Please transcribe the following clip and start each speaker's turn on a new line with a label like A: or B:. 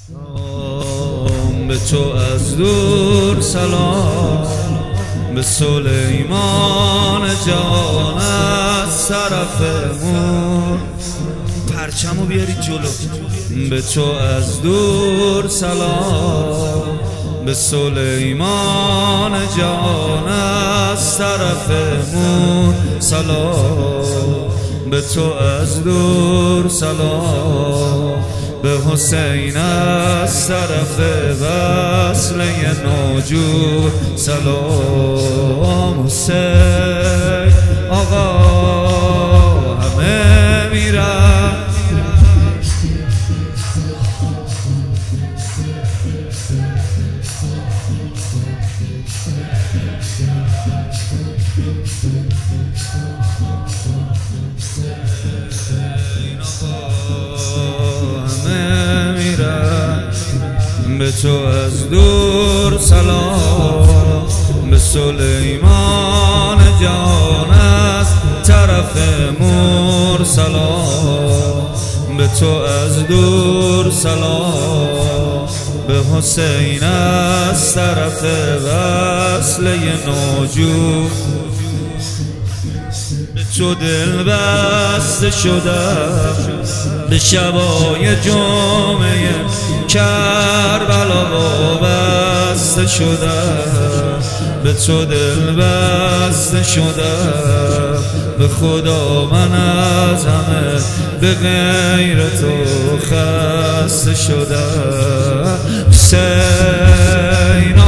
A: به تو از دور سلام، به سلیمان جان از طرفمون. پرچمو بیارید جلو. به تو از دور سلام، به سلیمان جان از طرفمون سلام. به تو از دور سلام، به حسین از طرف وصله ناجور سلام. حسین آقا همه میرن، به تو از دور سلام، به سلیمان جان از طرف مور سلام. به تو از دور سلام، به حسین از طرف وصله ناجور. به تو دل بسته شدم، به شبای جمعه کربلا وابسته شدم. به تو دل بسته شدم، به خدا من از همه به غیر تو خسته شدم. حسین